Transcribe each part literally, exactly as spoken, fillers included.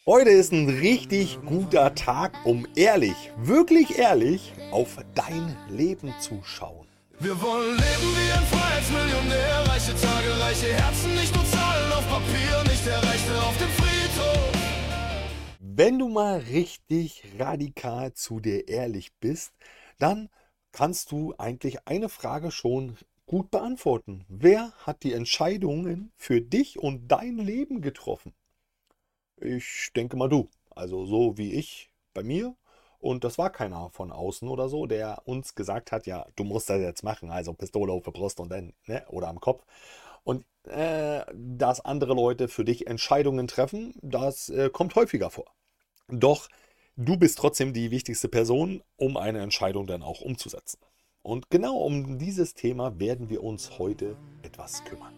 Heute ist ein richtig guter Tag, um ehrlich, wirklich ehrlich, auf dein Leben zu schauen. Wir wollen leben wie ein Freiheitsmillionär. Reiche Tage, reiche Herzen, nicht nur Zahlen auf Papier, nicht der Reichte auf dem Friedhof. Wenn du mal richtig radikal zu dir ehrlich bist, dann kannst du eigentlich eine Frage schon gut beantworten. Wer hat die Entscheidungen für dich und dein Leben getroffen? Ich denke mal du. Also so wie ich bei mir. Und das war keiner von außen oder so, der uns gesagt hat, ja, du musst das jetzt machen. Also Pistole auf die Brust und dann, ne, oder am Kopf. Und äh, dass andere Leute für dich Entscheidungen treffen, das äh, kommt häufiger vor. Doch du bist trotzdem die wichtigste Person, um eine Entscheidung dann auch umzusetzen. Und genau um dieses Thema werden wir uns heute etwas kümmern.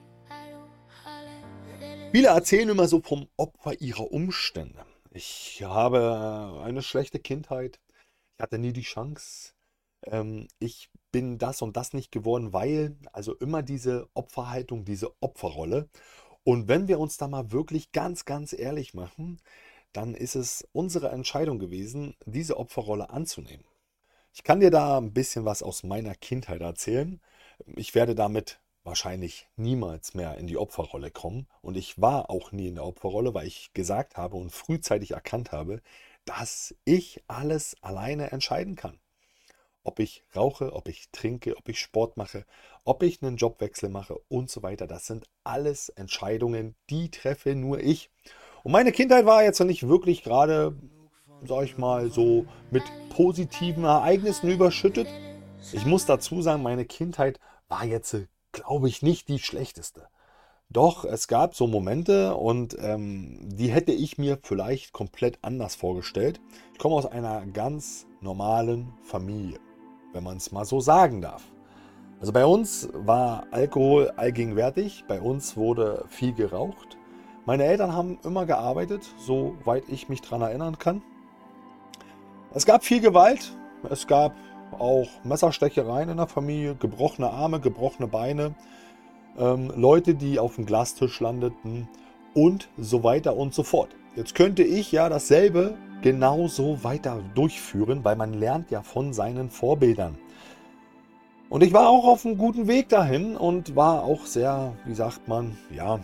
Viele erzählen immer so vom Opfer ihrer Umstände. Ich habe eine schlechte Kindheit. Ich hatte nie die Chance. Ähm, ich bin das und das nicht geworden, weil, also immer diese Opferhaltung, diese Opferrolle. Und wenn wir uns da mal wirklich ganz, ganz ehrlich machen, dann ist es unsere Entscheidung gewesen, diese Opferrolle anzunehmen. Ich kann dir da ein bisschen was aus meiner Kindheit erzählen. Ich werde damit wahrscheinlich niemals mehr in die Opferrolle kommen. Und ich war auch nie in der Opferrolle, weil ich gesagt habe und frühzeitig erkannt habe, dass ich alles alleine entscheiden kann. Ob ich rauche, ob ich trinke, ob ich Sport mache, ob ich einen Jobwechsel mache und so weiter. Das sind alles Entscheidungen, die treffe nur ich. Und meine Kindheit war jetzt noch nicht wirklich gerade, sag ich mal, so mit positiven Ereignissen überschüttet. Ich muss dazu sagen, meine Kindheit war jetzt, glaube ich, nicht die schlechteste. Doch es gab so Momente und ähm, die hätte ich mir vielleicht komplett anders vorgestellt. Ich komme aus einer ganz normalen Familie, wenn man es mal so sagen darf. Also bei uns war Alkohol allgegenwärtig, bei uns wurde viel geraucht. Meine Eltern haben immer gearbeitet, soweit ich mich daran erinnern kann. Es gab viel Gewalt, es gab auch Messerstechereien in der Familie, gebrochene Arme, gebrochene Beine, ähm, Leute, die auf dem Glastisch landeten und so weiter und so fort. Jetzt könnte ich ja dasselbe genauso weiter durchführen, weil man lernt ja von seinen Vorbildern. Und ich war auch auf einem guten Weg dahin und war auch sehr, wie sagt man, ja,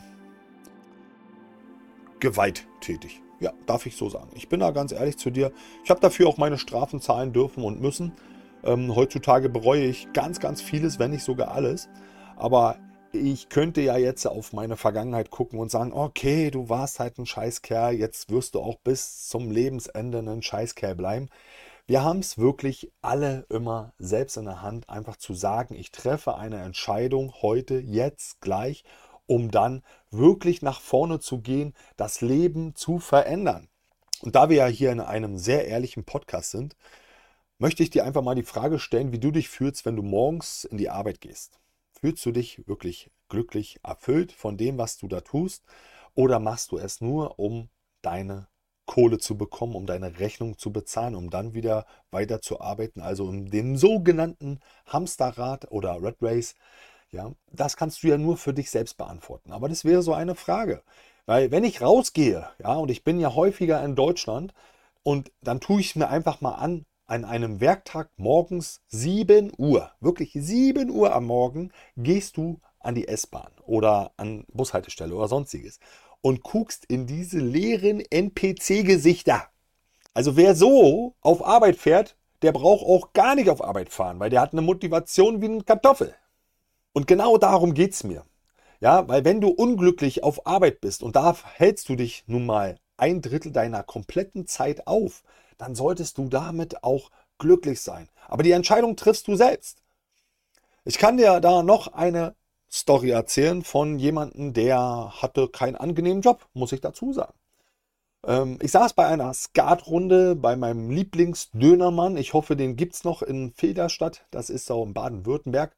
gewalttätig. Ja, darf ich so sagen. Ich bin da ganz ehrlich zu dir. Ich habe dafür auch meine Strafen zahlen dürfen und müssen. Ähm, heutzutage bereue ich ganz, ganz vieles, wenn nicht sogar alles. Aber ich könnte ja jetzt auf meine Vergangenheit gucken und sagen, okay, du warst halt ein Scheißkerl, jetzt wirst du auch bis zum Lebensende ein Scheißkerl bleiben. Wir haben es wirklich alle immer selbst in der Hand, einfach zu sagen, ich treffe eine Entscheidung heute, jetzt, gleich, um dann wirklich nach vorne zu gehen, das Leben zu verändern. Und da wir ja hier in einem sehr ehrlichen Podcast sind, möchte ich dir einfach mal die Frage stellen, wie du dich fühlst, wenn du morgens in die Arbeit gehst. Fühlst du dich wirklich glücklich, erfüllt von dem, was du da tust? Oder machst du es nur, um deine Kohle zu bekommen, um deine Rechnung zu bezahlen, um dann wieder weiter zu arbeiten, also in dem sogenannten Hamsterrad oder Rat Race? Ja, das kannst du ja nur für dich selbst beantworten. Aber das wäre so eine Frage. Weil wenn ich rausgehe, ja, und ich bin ja häufiger in Deutschland, und dann tue ich es mir einfach mal an, an einem Werktag morgens sieben Uhr, wirklich sieben Uhr am Morgen, gehst du an die S-Bahn oder an Bushaltestelle oder sonstiges und guckst in diese leeren N P C-Gesichter. Also wer so auf Arbeit fährt, der braucht auch gar nicht auf Arbeit fahren, weil der hat eine Motivation wie eine Kartoffel. Und genau darum geht es mir. Ja, weil wenn du unglücklich auf Arbeit bist und da hältst du dich nun mal ein Drittel deiner kompletten Zeit auf, dann solltest du damit auch glücklich sein. Aber die Entscheidung triffst du selbst. Ich kann dir da noch eine Story erzählen von jemandem, der hatte keinen angenehmen Job, muss ich dazu sagen. Ähm, ich saß bei einer Skatrunde bei meinem Lieblingsdönermann. Ich hoffe, den gibt es noch in Filderstadt. Das ist so in Baden-Württemberg.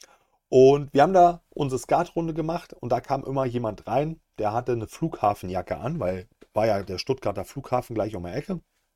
Und wir haben da unsere Skatrunde gemacht und da kam immer jemand rein, der hatte eine Flughafenjacke an, weil war ja der Stuttgarter Flughafen gleich um die Ecke.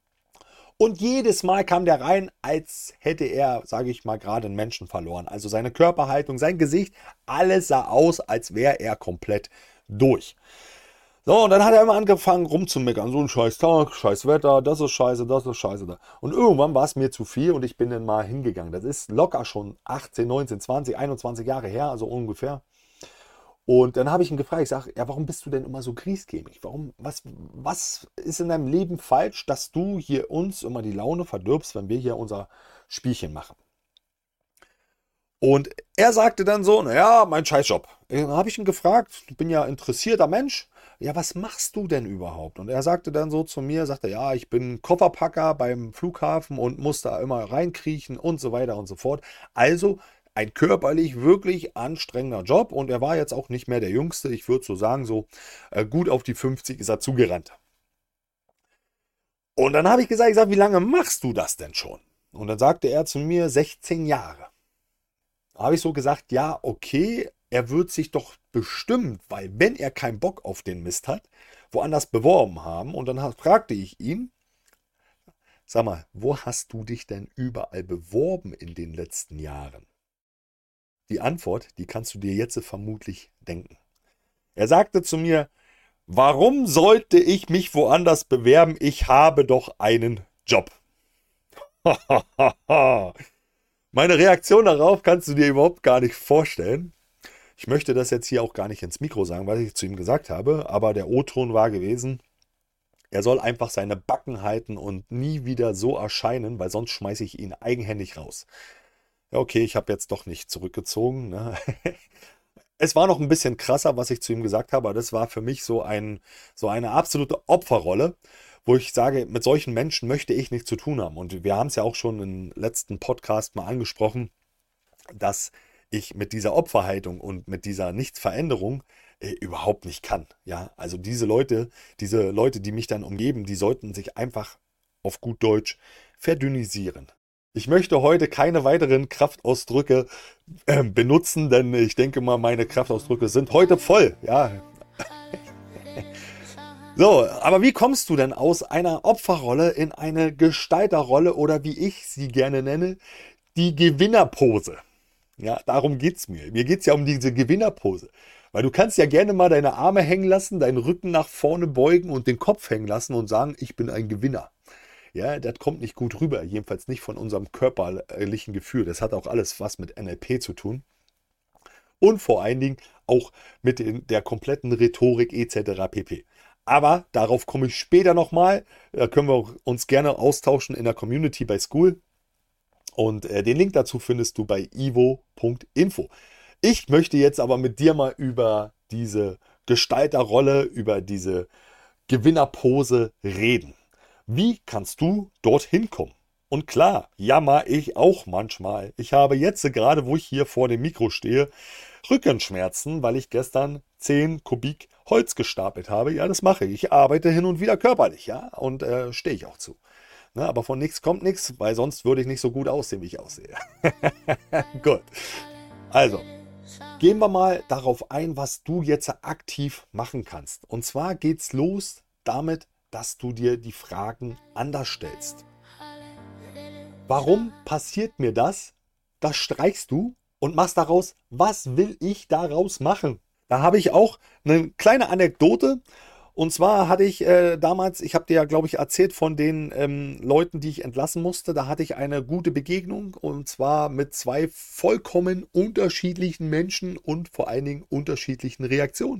Und jedes Mal kam der rein, als hätte er, sage ich mal, gerade einen Menschen verloren. Also seine Körperhaltung, sein Gesicht, alles sah aus, als wäre er komplett durch. So, und dann hat er immer angefangen rumzumeckern. So ein scheiß Tag, scheiß Wetter, das ist scheiße, das ist scheiße. Da. Und irgendwann war es mir zu viel und ich bin dann mal hingegangen. Das ist locker schon achtzehn, neunzehn, zwanzig, einundzwanzig Jahre her, also ungefähr. Und dann habe ich ihn gefragt, ich sage, ja, warum bist du denn immer so griesgrämig? Warum, was, was ist in deinem Leben falsch, dass du hier uns immer die Laune verdirbst, wenn wir hier unser Spielchen machen? Und er sagte dann so, naja, mein Scheißjob. Dann habe ich ihn gefragt, ich bin ja interessierter Mensch, ja, was machst du denn überhaupt? Und er sagte dann so zu mir, sagte, ja, ich bin Kofferpacker beim Flughafen und muss da immer reinkriechen und so weiter und so fort. Also ein körperlich wirklich anstrengender Job und er war jetzt auch nicht mehr der Jüngste. Ich würde so sagen, so äh, gut auf die fünfzig ist er zugerannt. Und dann habe ich gesagt, ich sag, wie lange machst du das denn schon? Und dann sagte er zu mir, sechzehn Jahre. Da habe ich so gesagt, ja, okay, er wird sich doch bestimmt, weil wenn er keinen Bock auf den Mist hat, woanders beworben haben. Und dann fragte ich ihn, sag mal, wo hast du dich denn überall beworben in den letzten Jahren? Die Antwort, die kannst du dir jetzt vermutlich denken. Er sagte zu mir, warum sollte ich mich woanders bewerben? Ich habe doch einen Job. Meine Reaktion darauf kannst du dir überhaupt gar nicht vorstellen. Ich möchte das jetzt hier auch gar nicht ins Mikro sagen, was ich zu ihm gesagt habe, aber der O-Ton war gewesen, er soll einfach seine Backen halten und nie wieder so erscheinen, weil sonst schmeiße ich ihn eigenhändig raus. Ja, okay, ich habe jetzt doch nicht zurückgezogen. Ne? Es war noch ein bisschen krasser, was ich zu ihm gesagt habe, aber das war für mich so, ein, so eine absolute Opferrolle, wo ich sage, mit solchen Menschen möchte ich nichts zu tun haben. Und wir haben es ja auch schon im letzten Podcast mal angesprochen, dass ich mit dieser Opferhaltung und mit dieser Nichtsveränderung äh, überhaupt nicht kann. Ja, also diese Leute, diese Leute, die mich dann umgeben, die sollten sich einfach auf gut Deutsch verdünnisieren. Ich möchte heute keine weiteren Kraftausdrücke äh, benutzen, denn ich denke mal, meine Kraftausdrücke sind heute voll. Ja. So, aber wie kommst du denn aus einer Opferrolle in eine Gestalterrolle oder wie ich sie gerne nenne, die Gewinnerpose? Ja, darum geht es mir. Mir geht es ja um diese Gewinnerpose. Weil du kannst ja gerne mal deine Arme hängen lassen, deinen Rücken nach vorne beugen und den Kopf hängen lassen und sagen, ich bin ein Gewinner. Ja, das kommt nicht gut rüber, jedenfalls nicht von unserem körperlichen Gefühl. Das hat auch alles was mit N L P zu tun. Und vor allen Dingen auch mit der kompletten Rhetorik et cetera pp. Aber darauf komme ich später nochmal. Da können wir uns gerne austauschen in der Community bei School. Und äh, den Link dazu findest du bei ivo punkt info. Ich möchte jetzt aber mit dir mal über diese Gestalterrolle, über diese Gewinnerpose reden. Wie kannst du dorthin kommen? Und klar, jammer ich auch manchmal. Ich habe jetzt gerade, wo ich hier vor dem Mikro stehe, Rückenschmerzen, weil ich gestern zehn Kubik Holz gestapelt habe. Ja, das mache ich. Ich arbeite hin und wieder körperlich, ja, und äh, stehe ich auch zu. Na, aber von nichts kommt nichts, weil sonst würde ich nicht so gut aussehen, wie ich aussehe. Gut. Also, gehen wir mal darauf ein, was du jetzt aktiv machen kannst. Und zwar geht's los damit, dass du dir die Fragen anders stellst. Warum passiert mir das? Das streichst du und machst daraus, was will ich daraus machen? Da habe ich auch eine kleine Anekdote. Und zwar hatte ich äh, damals, ich habe dir ja, glaube ich, erzählt von den ähm, Leuten, die ich entlassen musste. Da hatte ich eine gute Begegnung und zwar mit zwei vollkommen unterschiedlichen Menschen und vor allen Dingen unterschiedlichen Reaktionen.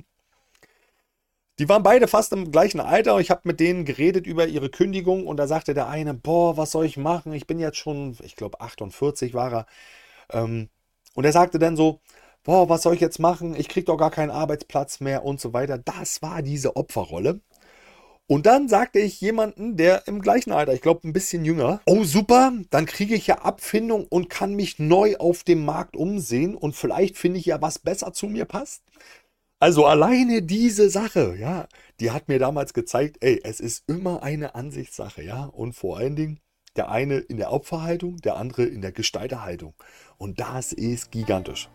Die waren beide fast im gleichen Alter. Ich habe mit denen geredet über ihre Kündigung und da sagte der eine, boah, was soll ich machen? Ich bin jetzt schon, ich glaube achtundvierzig war er. Ähm, und er sagte dann so, boah, was soll ich jetzt machen? Ich kriege doch gar keinen Arbeitsplatz mehr und so weiter. Das war diese Opferrolle. Und dann sagte ich jemanden, der im gleichen Alter, ich glaube ein bisschen jünger, oh super, dann kriege ich ja Abfindung und kann mich neu auf dem Markt umsehen und vielleicht finde ich ja, was besser zu mir passt. Also alleine diese Sache, ja, die hat mir damals gezeigt, ey, es ist immer eine Ansichtssache, ja, und vor allen Dingen der eine in der Opferhaltung, der andere in der Gestalterhaltung. Und das ist gigantisch.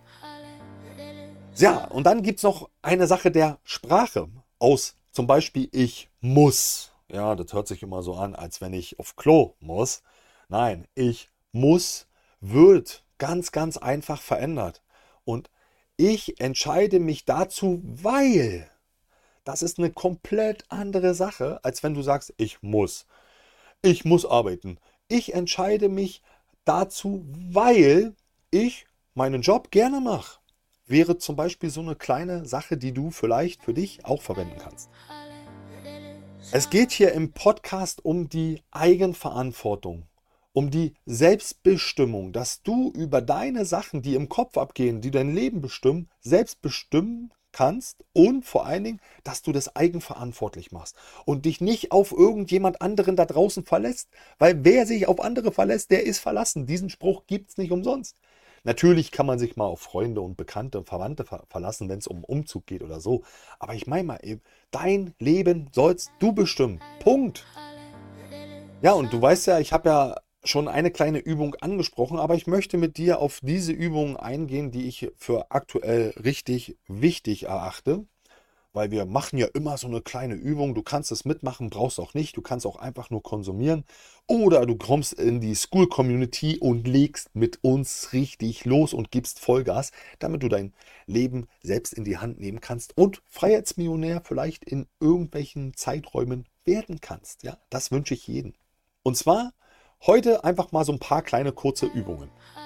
Ja, und dann gibt es noch eine Sache der Sprache aus zum Beispiel ich muss. Ja, das hört sich immer so an, als wenn ich auf Klo muss. Nein, ich muss wird ganz, ganz einfach verändert. Und ich entscheide mich dazu, weil Das ist eine komplett andere Sache, als wenn du sagst, ich muss. Ich muss arbeiten. Ich entscheide mich dazu, weil ich meinen Job gerne mache. Wäre zum Beispiel so eine kleine Sache, die du vielleicht für dich auch verwenden kannst. Es geht hier im Podcast um die Eigenverantwortung, um die Selbstbestimmung, dass du über deine Sachen, die im Kopf abgehen, die dein Leben bestimmen, selbst bestimmen kannst und vor allen Dingen, dass du das eigenverantwortlich machst und dich nicht auf irgendjemand anderen da draußen verlässt, weil wer sich auf andere verlässt, der ist verlassen. Diesen Spruch gibt es nicht umsonst. Natürlich kann man sich mal auf Freunde und Bekannte und Verwandte ver verlassen, wenn es um Umzug geht oder so. Aber ich meine mal eben, dein Leben sollst du bestimmen. Punkt. Ja, und du weißt ja, ich habe ja schon eine kleine Übung angesprochen, aber ich möchte mit dir auf diese Übung eingehen, die ich für aktuell richtig wichtig erachte. Weil wir machen ja immer so eine kleine Übung. Du kannst es mitmachen, brauchst auch nicht. Du kannst auch einfach nur konsumieren. Oder du kommst in die School Community und legst mit uns richtig los und gibst Vollgas, damit du dein Leben selbst in die Hand nehmen kannst und Freiheitsmillionär vielleicht in irgendwelchen Zeiträumen werden kannst. Ja, das wünsche ich jedem. Und zwar heute einfach mal so ein paar kleine kurze Übungen.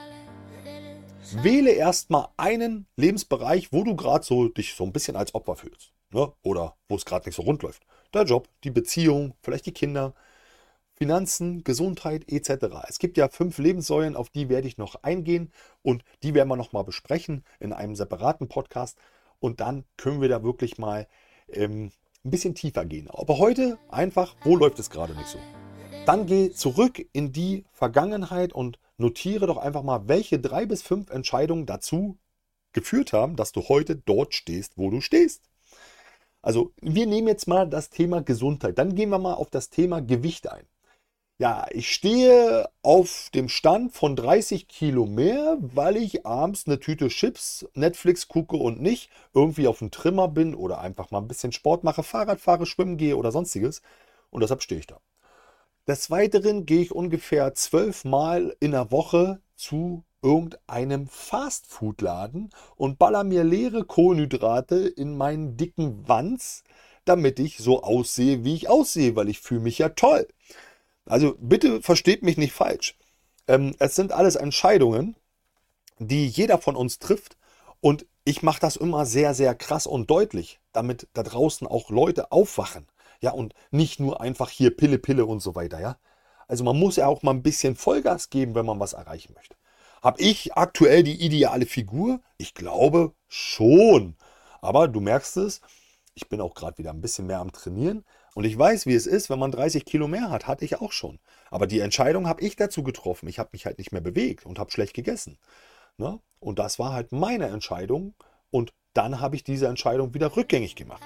Wähle erstmal einen Lebensbereich, wo du gerade so dich so ein bisschen als Opfer fühlst. Ne? Oder wo es gerade nicht so rund läuft. Der Job, die Beziehung, vielleicht die Kinder, Finanzen, Gesundheit et cetera. Es gibt ja fünf Lebenssäulen, auf die werde ich noch eingehen und die werden wir nochmal besprechen in einem separaten Podcast. Und dann können wir da wirklich mal ähm, ein bisschen tiefer gehen. Aber heute einfach, wo läuft es gerade nicht so? Dann geh zurück in die Vergangenheit und notiere doch einfach mal, welche drei bis fünf Entscheidungen dazu geführt haben, dass du heute dort stehst, wo du stehst. Also wir nehmen jetzt mal das Thema Gesundheit. Dann gehen wir mal auf das Thema Gewicht ein. Ja, ich stehe auf dem Stand von dreißig Kilo mehr, weil ich abends eine Tüte Chips, Netflix gucke und nicht irgendwie auf dem Trimmer bin oder einfach mal ein bisschen Sport mache, Fahrrad fahre, schwimmen gehe oder sonstiges. Und deshalb stehe ich da. Des Weiteren gehe ich ungefähr zwölf Mal in der Woche zu irgendeinem Fastfood-Laden und baller mir leere Kohlenhydrate in meinen dicken Wanz, damit ich so aussehe, wie ich aussehe, weil ich fühle mich ja toll. Also bitte versteht mich nicht falsch. Ähm, es sind alles Entscheidungen, die jeder von uns trifft und ich mache das immer sehr, sehr krass und deutlich, damit da draußen auch Leute aufwachen. Ja, und nicht nur einfach hier Pille, Pille und so weiter, ja. Also man muss ja auch mal ein bisschen Vollgas geben, wenn man was erreichen möchte. Habe ich aktuell die ideale Figur? Ich glaube schon. Aber du merkst es, ich bin auch gerade wieder ein bisschen mehr am Trainieren. Und ich weiß, wie es ist, wenn man dreißig Kilo mehr hat. Hatte ich auch schon. Aber die Entscheidung habe ich dazu getroffen. Ich habe mich halt nicht mehr bewegt und habe schlecht gegessen. Ne? Und das war halt meine Entscheidung. Und dann habe ich diese Entscheidung wieder rückgängig gemacht.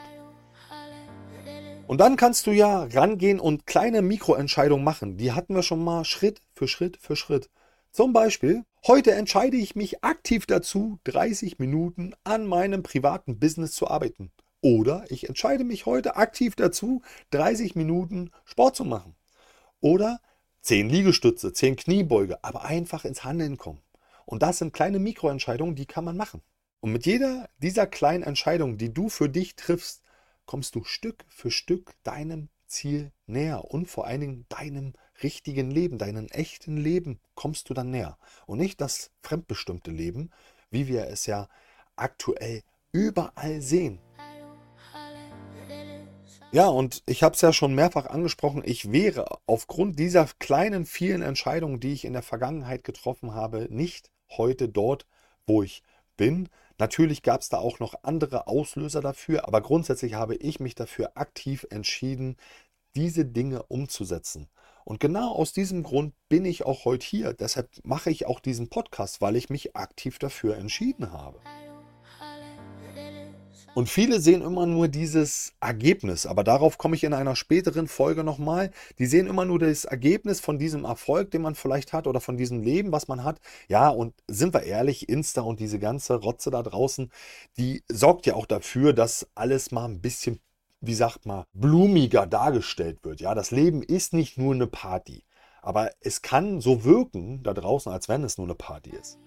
Und dann kannst du ja rangehen und kleine Mikroentscheidungen machen. Die hatten wir schon mal Schritt für Schritt für Schritt. Zum Beispiel, heute entscheide ich mich aktiv dazu, dreißig Minuten an meinem privaten Business zu arbeiten. Oder ich entscheide mich heute aktiv dazu, dreißig Minuten Sport zu machen. Oder zehn Liegestütze, zehn Kniebeuge, aber einfach ins Handeln kommen. Und das sind kleine Mikroentscheidungen, die kann man machen. Und mit jeder dieser kleinen Entscheidungen, die du für dich triffst, kommst du Stück für Stück deinem Ziel näher und vor allen Dingen deinem richtigen Leben, deinem echten Leben kommst du dann näher. Und nicht das fremdbestimmte Leben, wie wir es ja aktuell überall sehen. Ja, und ich habe es ja schon mehrfach angesprochen, ich wäre aufgrund dieser kleinen, vielen Entscheidungen, die ich in der Vergangenheit getroffen habe, nicht heute dort, wo ich bin. Natürlich gab es da auch noch andere Auslöser dafür, aber grundsätzlich habe ich mich dafür aktiv entschieden, diese Dinge umzusetzen. Und genau aus diesem Grund bin ich auch heute hier. Deshalb mache ich auch diesen Podcast, weil ich mich aktiv dafür entschieden habe. Und viele sehen immer nur dieses Ergebnis, aber darauf komme ich in einer späteren Folge nochmal. Die sehen immer nur das Ergebnis von diesem Erfolg, den man vielleicht hat oder von diesem Leben, was man hat. Ja, und sind wir ehrlich, Insta und diese ganze Rotze da draußen, die sorgt ja auch dafür, dass alles mal ein bisschen, wie sagt man, blumiger dargestellt wird. Ja, das Leben ist nicht nur eine Party, aber es kann so wirken da draußen, als wenn es nur eine Party ist.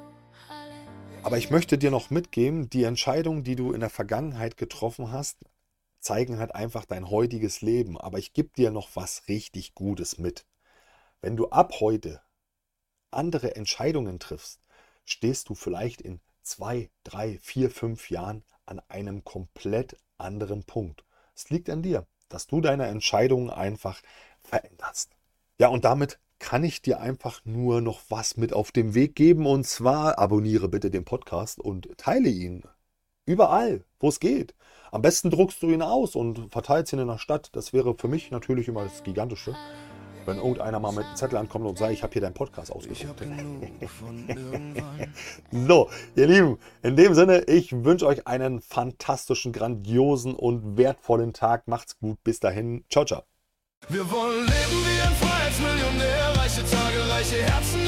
Aber ich möchte dir noch mitgeben, die Entscheidung, die du in der Vergangenheit getroffen hast, zeigen halt einfach dein heutiges Leben. Aber ich gebe dir noch was richtig Gutes mit. Wenn du ab heute andere Entscheidungen triffst, stehst du vielleicht in zwei, drei, vier, fünf Jahren an einem komplett anderen Punkt. Es liegt an dir, dass du deine Entscheidungen einfach veränderst. Ja, und damit kann ich dir einfach nur noch was mit auf den Weg geben. Und zwar abonniere bitte den Podcast und teile ihn. Überall, wo es geht. Am besten druckst du ihn aus und verteilst ihn in der Stadt. Das wäre für mich natürlich immer das Gigantische. Wenn irgendeiner mal mit einem Zettel ankommt und sagt, ich habe hier deinen Podcast ausgedruckt. So, ihr Lieben, in dem Sinne, ich wünsche euch einen fantastischen, grandiosen und wertvollen Tag. Macht's gut, bis dahin. Ciao, ciao. Wir wollen leben wie ein Freiheitsmillionär, reiche Tage, reiche Herzen.